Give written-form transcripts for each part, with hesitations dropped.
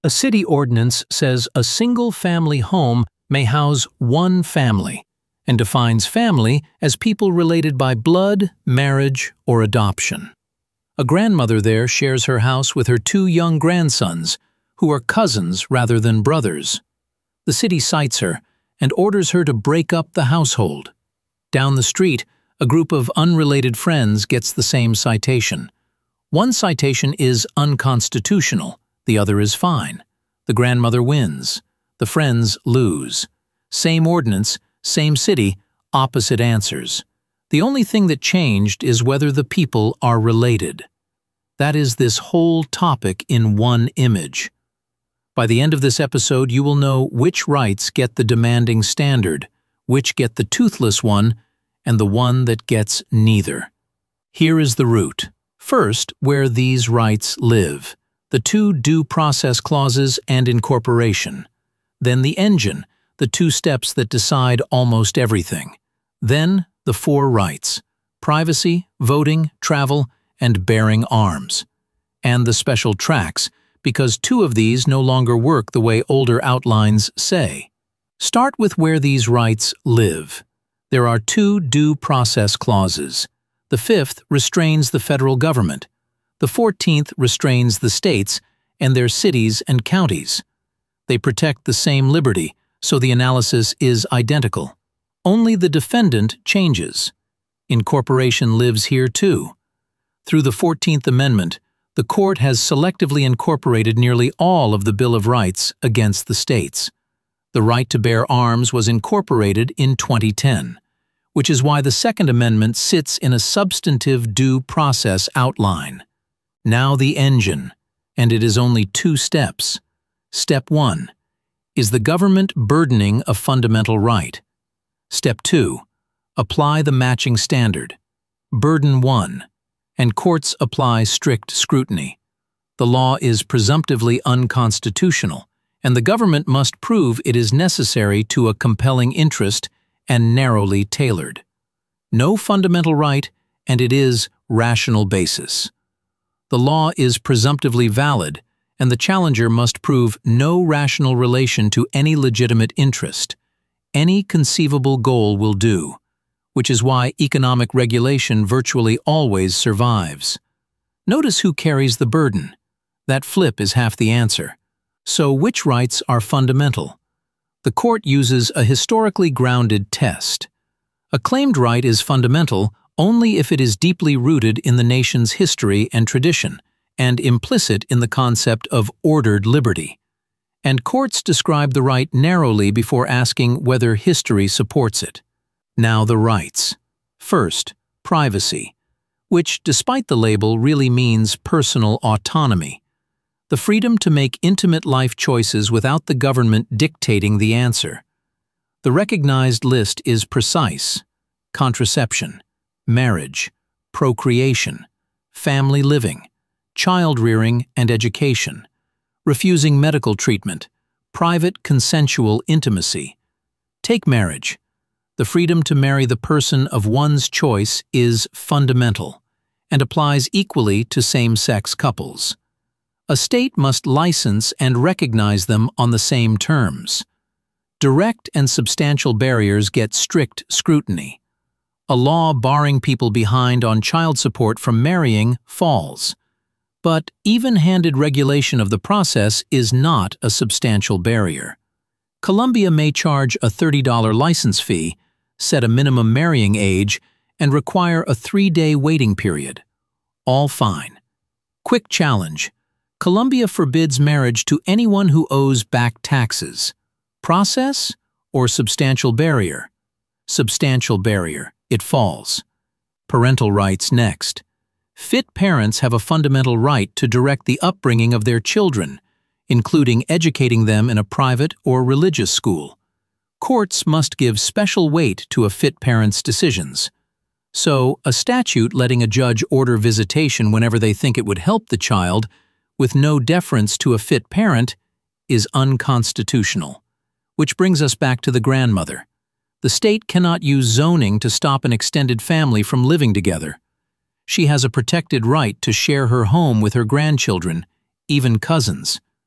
A city ordinance says a single-family home may house one family and defines family as people related by blood, marriage, or adoption. A grandmother there shares her house with her two young grandsons, who are cousins rather than brothers. The city cites her and orders her to break up the household. Down the street, a group of unrelated friends gets the same citation. One citation is unconstitutional, the other is fine. The grandmother wins. The friends lose. Same ordinance, same city, opposite answers. The only thing that changed is whether the people are related. That is this whole topic in one image. By the end of this episode, you will know which rights get the demanding standard, which get the toothless one, and the one that gets neither. Here is the root. First, where these rights live. The two due process clauses and incorporation. Then the engine, the two steps that decide almost everything. Then the four rights: privacy, voting, travel, and bearing arms. And the special tracks, because two of these no longer work the way older outlines say. Start with where these rights live. There are two due process clauses. The 5th restrains the federal government. The 14th restrains the states and their cities and counties. They protect the same liberty, so the analysis is identical. Only the defendant changes. Incorporation lives here too. Through the 14th Amendment, the court has selectively incorporated nearly all of the Bill of Rights against the states. The right to bear arms was incorporated in 2010, which is why the Second Amendment sits in a substantive due process outline. Now the engine, and it is only 2 steps. Step 1. Is the government burdening a fundamental right? Step 2. Apply the matching standard. Burden 1. And courts apply strict scrutiny. The law is presumptively unconstitutional, and the government must prove it is necessary to a compelling interest and narrowly tailored. No fundamental right, and it is rational basis. The law is presumptively valid, and the challenger must prove no rational relation to any legitimate interest. Any conceivable goal will do, which is why economic regulation virtually always survives. Notice who carries the burden. That flip is half the answer. So which rights are fundamental? The court uses a historically grounded test. A claimed right is fundamental only if it is deeply rooted in the nation's history and tradition, and implicit in the concept of ordered liberty. And courts describe the right narrowly before asking whether history supports it. Now the rights. First, privacy, which, despite the label, really means personal autonomy. The freedom to make intimate life choices without the government dictating the answer. The recognized list is precise: contraception, marriage, procreation, family living, child rearing and education, refusing medical treatment, private consensual intimacy. Take marriage. The freedom to marry the person of one's choice is fundamental and applies equally to same-sex couples. A state must license and recognize them on the same terms. Direct and substantial barriers get strict scrutiny. A law barring people behind on child support from marrying falls. But even-handed regulation of the process is not a substantial barrier. Colombia may charge a $30 license fee, set a minimum marrying age, and require a 3-day waiting period. All fine. Quick challenge. Colombia forbids marriage to anyone who owes back taxes. Process or substantial barrier? Substantial barrier. It falls. Parental rights next. Fit parents have a fundamental right to direct the upbringing of their children, including educating them in a private or religious school. Courts must give special weight to a fit parent's decisions. So, a statute letting a judge order visitation whenever they think it would help the child, with no deference to a fit parent, is unconstitutional. Which brings us back to the grandmother. The state cannot use zoning to stop an extended family from living together. She has a protected right to share her home with her grandchildren, even cousins.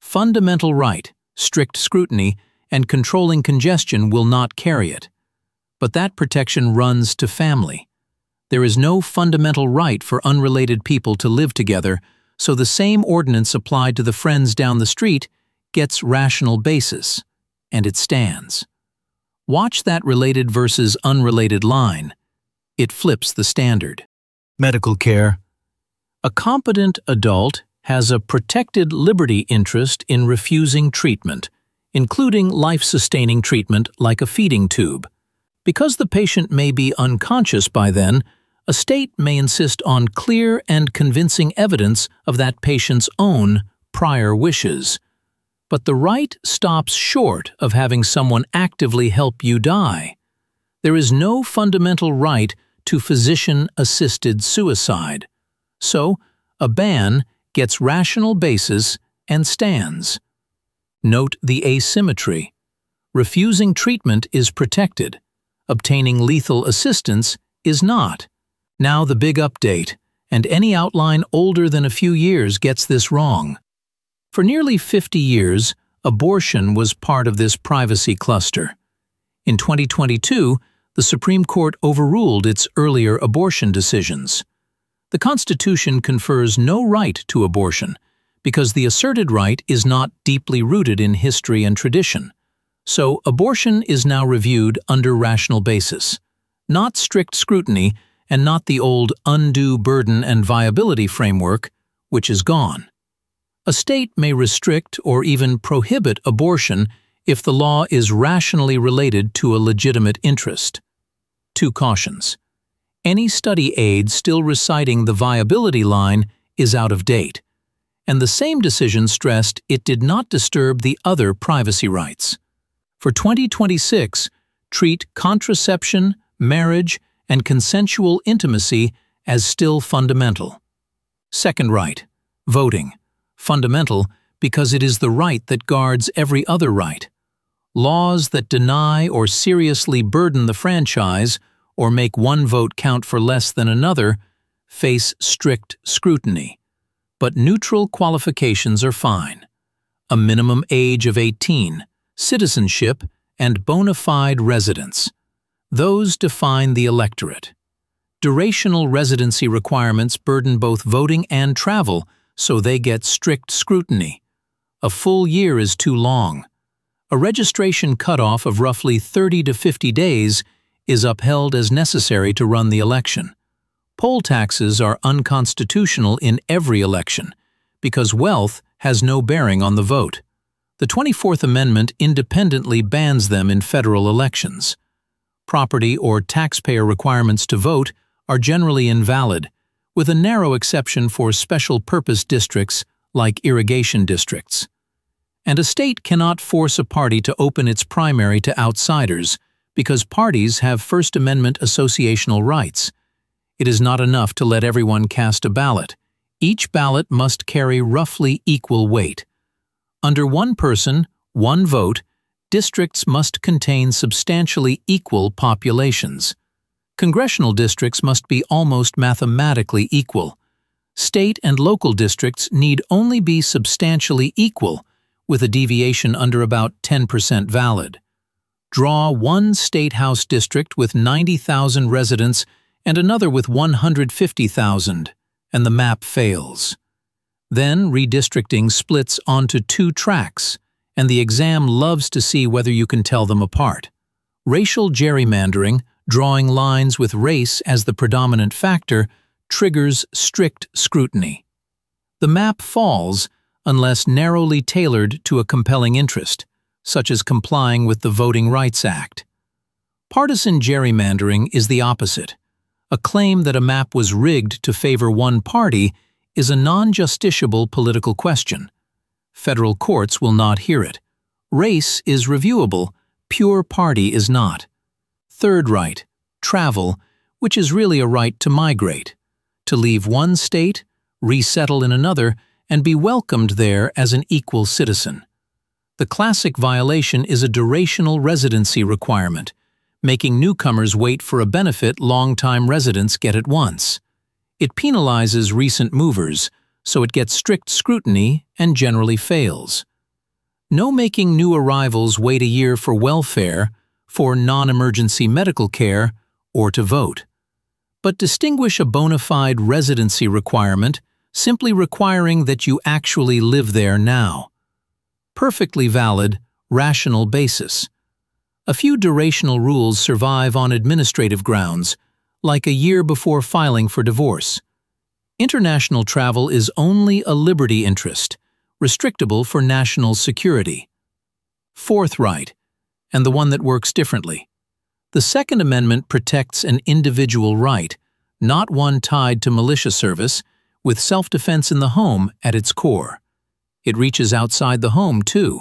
Fundamental right, strict scrutiny, and controlling congestion will not carry it. But that protection runs to family. There is no fundamental right for unrelated people to live together, so the same ordinance applied to the friends down the street gets rational basis, and it stands. Watch that related versus unrelated line. It flips the standard. Medical care. A competent adult has a protected liberty interest in refusing treatment, including life-sustaining treatment like a feeding tube. Because the patient may be unconscious by then, a state may insist on clear and convincing evidence of that patient's own prior wishes. But the right stops short of having someone actively help you die. There is no fundamental right to physician-assisted suicide. So, a ban gets rational basis and stands. Note the asymmetry. Refusing treatment is protected. Obtaining lethal assistance is not. Now the big update, and any outline older than a few years gets this wrong. For nearly 50 years, abortion was part of this privacy cluster. In 2022, the Supreme Court overruled its earlier abortion decisions. The Constitution confers no right to abortion because the asserted right is not deeply rooted in history and tradition. So abortion is now reviewed under rational basis, not strict scrutiny and not the old undue burden and viability framework, which is gone. A state may restrict or even prohibit abortion if the law is rationally related to a legitimate interest. Two cautions. Any study aid still reciting the viability line is out of date, and the same decision stressed it did not disturb the other privacy rights. For 2026, treat contraception, marriage, and consensual intimacy as still fundamental. Second right, voting. Fundamental because it is the right that guards every other right. Laws that deny or seriously burden the franchise or make one vote count for less than another face strict scrutiny. But neutral qualifications are fine. A minimum age of 18, citizenship, and bona fide residence. Those define the electorate. Durational residency requirements burden both voting and travel, so they get strict scrutiny. A full year is too long. A registration cutoff of roughly 30 to 50 days is upheld as necessary to run the election. Poll taxes are unconstitutional in every election because wealth has no bearing on the vote. The 24th Amendment independently bans them in federal elections. Property or taxpayer requirements to vote are generally invalid, with a narrow exception for special-purpose districts like irrigation districts. And a state cannot force a party to open its primary to outsiders because parties have First Amendment associational rights. It is not enough to let everyone cast a ballot. Each ballot must carry roughly equal weight. Under one person, one vote, districts must contain substantially equal populations. Congressional districts must be almost mathematically equal. State and local districts need only be substantially equal, with a deviation under about 10% valid. Draw one state house district with 90,000 residents and another with 150,000, and the map fails. Then redistricting splits onto two tracks, and the exam loves to see whether you can tell them apart. Racial gerrymandering, drawing lines with race as the predominant factor, triggers strict scrutiny. The map falls unless narrowly tailored to a compelling interest, such as complying with the Voting Rights Act. Partisan gerrymandering is the opposite. A claim that a map was rigged to favor one party is a non-justiciable political question. Federal courts will not hear it. Race is reviewable, pure party is not. Third right, travel, which is really a right to migrate, to leave one state, resettle in another, and be welcomed there as an equal citizen. The classic violation is a durational residency requirement, making newcomers wait for a benefit long-time residents get at once. It penalizes recent movers, so it gets strict scrutiny and generally fails. No making new arrivals wait a year for welfare, for non-emergency medical care, or to vote. But distinguish a bona fide residency requirement, simply requiring that you actually live there now. Perfectly valid, rational basis. A few durational rules survive on administrative grounds, like a year before filing for divorce. International travel is only a liberty interest, restrictable for national security. Fourth right, and the one that works differently. The Second Amendment protects an individual right, not one tied to militia service, with self-defense in the home at its core. It reaches outside the home, too.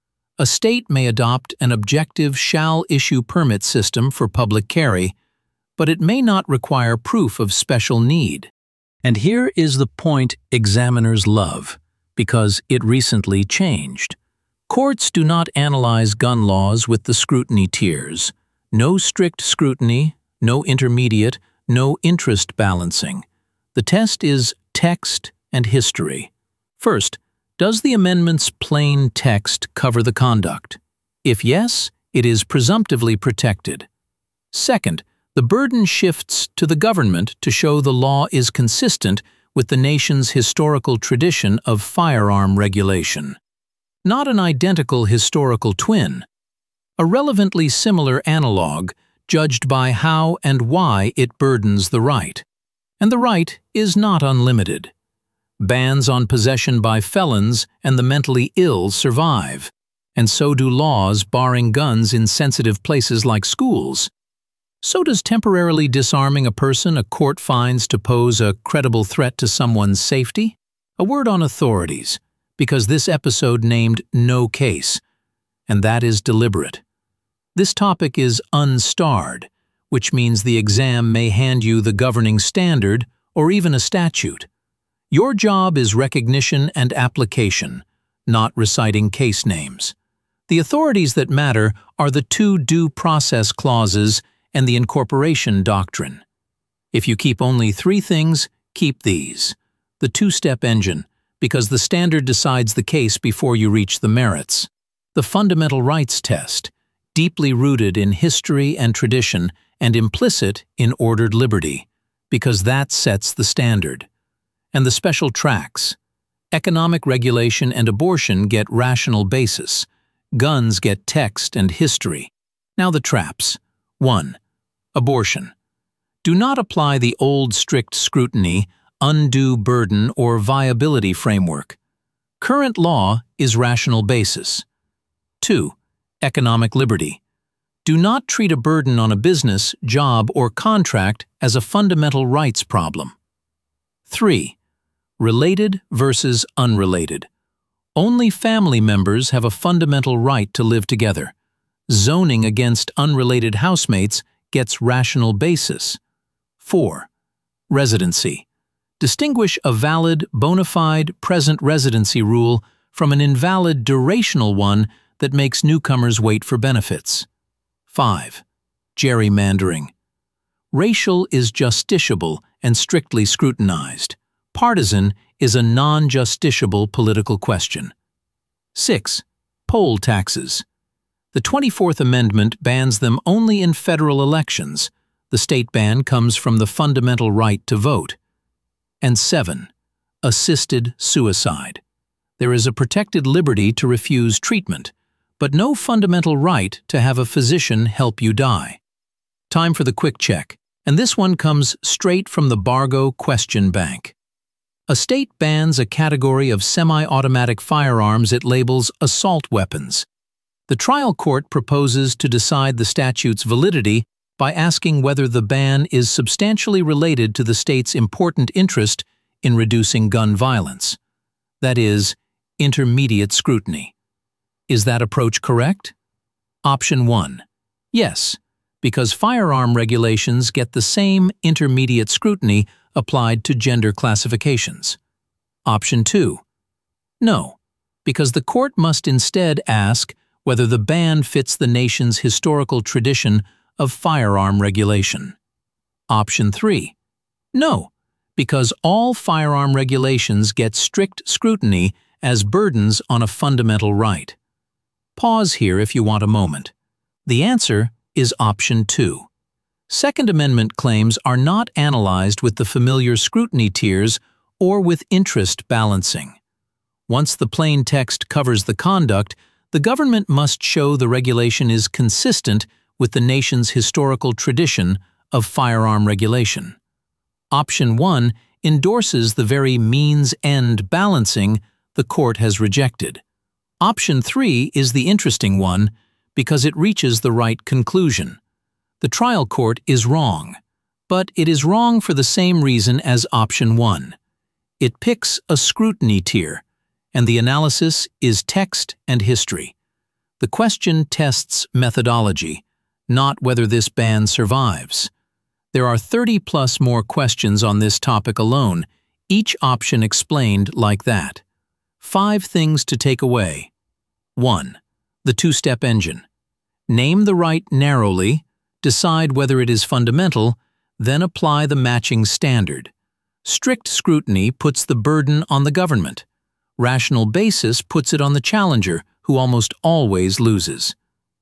A state may adopt an objective shall-issue permit system for public carry, but it may not require proof of special need. And here is the point examiners love, because it recently changed. Courts do not analyze gun laws with the scrutiny tiers. No strict scrutiny, no intermediate, no interest balancing. The test is text and history. First, does the amendment's plain text cover the conduct? If yes, it is presumptively protected. Second, the burden shifts to the government to show the law is consistent with the nation's historical tradition of firearm regulation. Not an identical historical twin. A relevantly similar analog, judged by how and why it burdens the right. And the right is not unlimited. Bans on possession by felons and the mentally ill survive, and so do laws barring guns in sensitive places like schools. So does temporarily disarming a person a court finds to pose a credible threat to someone's safety? A word on authorities, because this episode named no case, and that is deliberate. This topic is unstarred, which means the exam may hand you the governing standard or even a statute. Your job is recognition and application, not reciting case names. The authorities that matter are the two due process clauses and the incorporation doctrine. If you keep only three things, keep these. The two-step engine, because the standard decides the case before you reach the merits. The fundamental rights test, deeply rooted in history and tradition and implicit in ordered liberty, because that sets the standard. And the special tracks. Economic regulation and abortion get rational basis. Guns get text and history. Now the traps. 1. Abortion. Do not apply the old strict scrutiny, undue burden, or viability framework. Current law is rational basis. 2. Economic liberty. Do not treat a burden on a business, job, or contract as a fundamental rights problem. 3. Related versus unrelated. Only family members have a fundamental right to live together. Zoning against unrelated housemates gets rational basis. 4. Residency. Distinguish a valid, bona fide, present residency rule from an invalid durational one that makes newcomers wait for benefits. 5. Gerrymandering. Racial is justiciable and strictly scrutinized. Partisan is a non-justiciable political question. 6. Poll taxes. The 24th Amendment bans them only in federal elections. The state ban comes from the fundamental right to vote. And 7. Assisted suicide. There is a protected liberty to refuse treatment, but no fundamental right to have a physician help you die. Time for the quick check, and this one comes straight from the Bargo Question Bank. A state bans a category of semi-automatic firearms it labels assault weapons. The trial court proposes to decide the statute's validity by asking whether the ban is substantially related to the state's important interest in reducing gun violence. That is, intermediate scrutiny. Is that approach correct? Option 1. Yes, because firearm regulations get the same intermediate scrutiny applied to gender classifications. Option 2. No, because the court must instead ask whether the ban fits the nation's historical tradition of firearm regulation. Option 3. No, because all firearm regulations get strict scrutiny as burdens on a fundamental right. Pause here if you want a moment. The answer is option 2. Second Amendment claims are not analyzed with the familiar scrutiny tiers or with interest balancing. Once the plain text covers the conduct, the government must show the regulation is consistent with the nation's historical tradition of firearm regulation. Option 1 endorses the very means-end balancing the court has rejected. Option 3 is the interesting one because it reaches the right conclusion. The trial court is wrong, but it is wrong for the same reason as option 1. It picks a scrutiny tier, and the analysis is text and history. The question tests methodology, not whether this ban survives. There are 30+ more questions on this topic alone, each option explained like that. 5 things to take away. 1. The two-step engine. Name the right narrowly, decide whether it is fundamental, then apply the matching standard. Strict scrutiny puts the burden on the government. Rational basis puts it on the challenger, who almost always loses.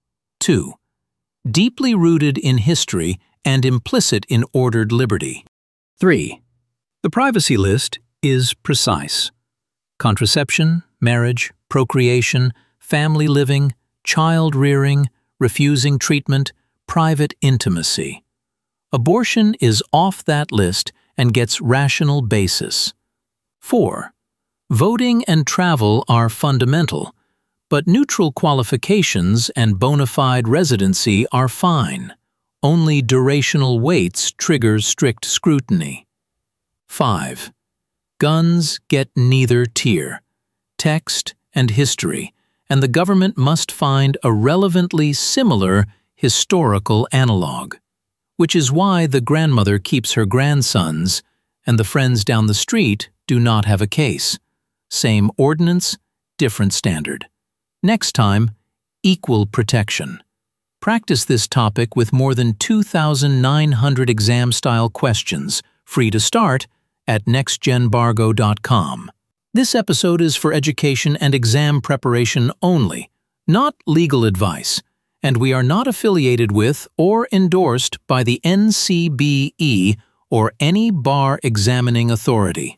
2. Deeply rooted in history and implicit in ordered liberty. 3. The privacy list is precise. Contraception, marriage, procreation, family living, child rearing, refusing treatment, private intimacy. Abortion is off that list and gets rational basis. 4. Voting and travel are fundamental, but neutral qualifications and bona fide residency are fine. Only durational weights trigger strict scrutiny. 5. Guns get neither tier, text and history, and the government must find a relevantly similar historical analog, which is why the grandmother keeps her grandsons and the friends down the street do not have a case. Same ordinance, different standard. Next time, equal protection. Practice this topic with more than 2,900 exam-style questions, free to start, at nextgenbargo.com. This episode is for education and exam preparation only, not legal advice, and we are not affiliated with or endorsed by the NCBE or any bar examining authority.